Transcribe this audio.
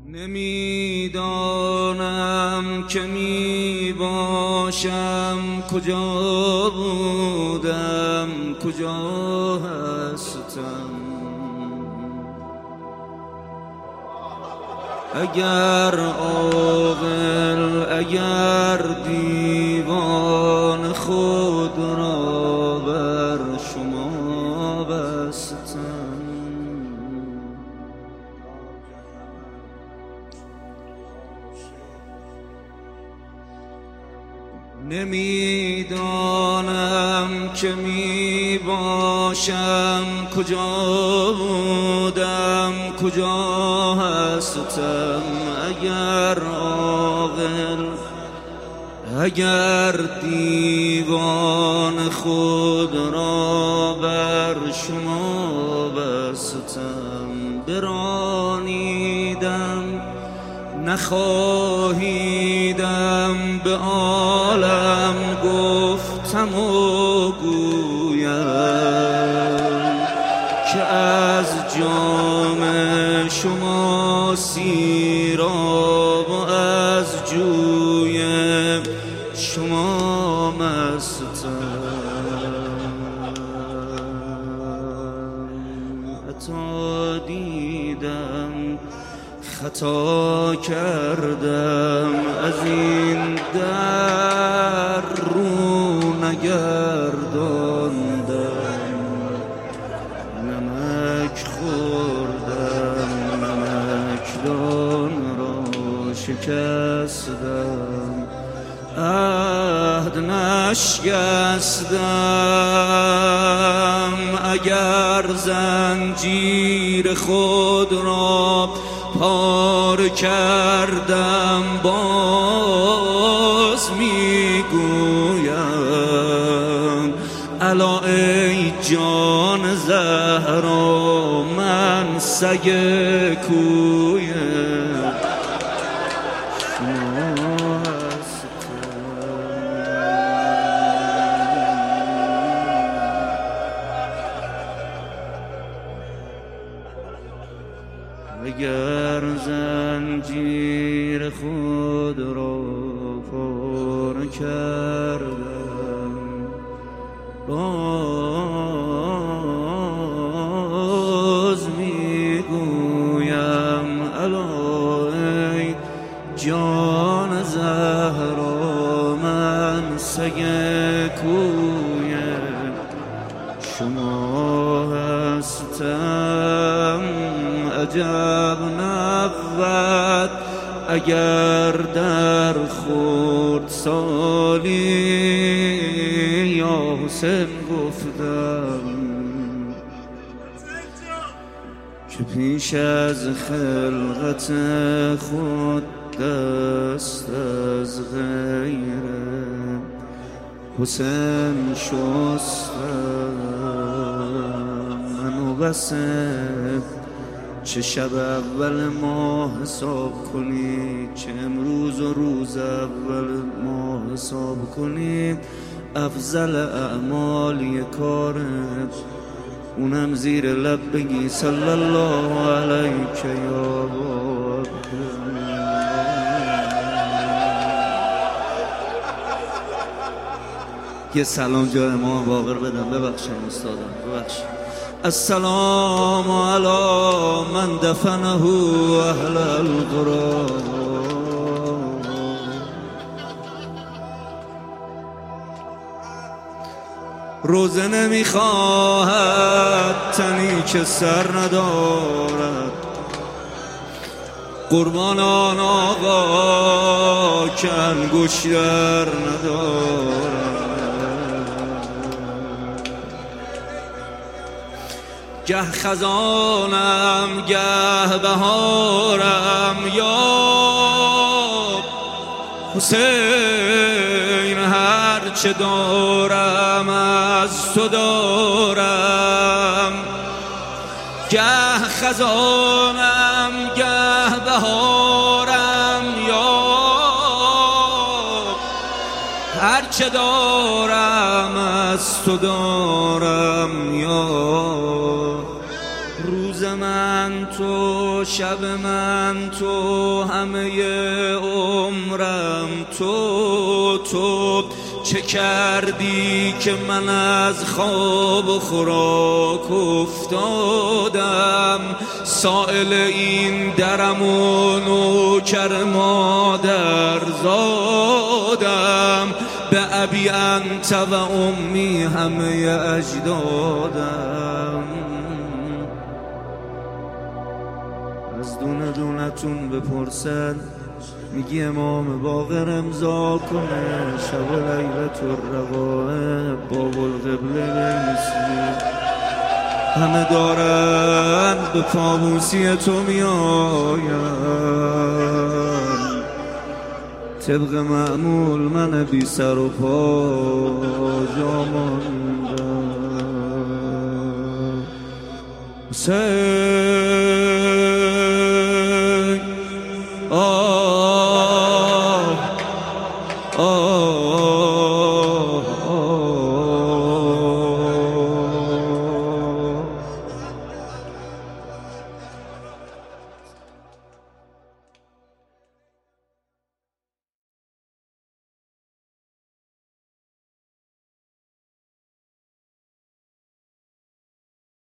نمیدانم که می باشم کجا بودم کجا هستم. اگر عاقل اگر دیوان خود را بر شما بستم. نمیدانم که می باشم کجا بودم کجا هستم. اگر عاقل اگر دیوان خود را بر شما بستم. برانیدم نخواهیدم به عالم گفتم و گویم که از جام شما سیراب و از جوی شما مستم. عطا دیدم خطا کردم از این در رو نگرداندم. نمک خوردم نمکدان را شکستم. عهد نشکستم اگر زنجیر خود را پار کردم باز میگویم الا ای جان زهرا من سگ کوی شما هستم. اگر زنجیر خود را پر کردم باز میگویم الا ای جان زهرا من سگ کوی شما هستم. عجب نبود اگر در خورد سالی یا حسین گفتم که پیش از خلقت خود دست از غیر حسین شستم. منو بسه چه شب اول ماه حساب کنید چه امروز و روز اول ماه حساب کنید. افضل اعمال کارت اونم زیر لب بگی صلی الله علیک یا باب. یه سلام جای امام باقر بدم. ببخشم استادم ببخشم. السلام علی من دفنه اهل القرى. روزه نمیخواهد تنی که سر ندارد قربان آن آقا که انگشتر ندارد. گه خزانم گه بهارم یا حسین هر چه دارم از تو دارم. گه خزانم گه بهارم یا هر چه دارم از تو دارم یا روز من تو، شب من تو، همه عمرم تو چه کردی که من از خواب و خوراک افتادم؟ سائل این درم و نوکر مادر زادم، به ابی انت و امی همه اجدادم. از دونه دونتون بپرسن، میگی امام باقر امضا کنه، شب لیلت الرقائب باب القبله بنویسه. همه دارن به پابوسی تو میآین، طبق معمول من بی سر و پا جا ماندم.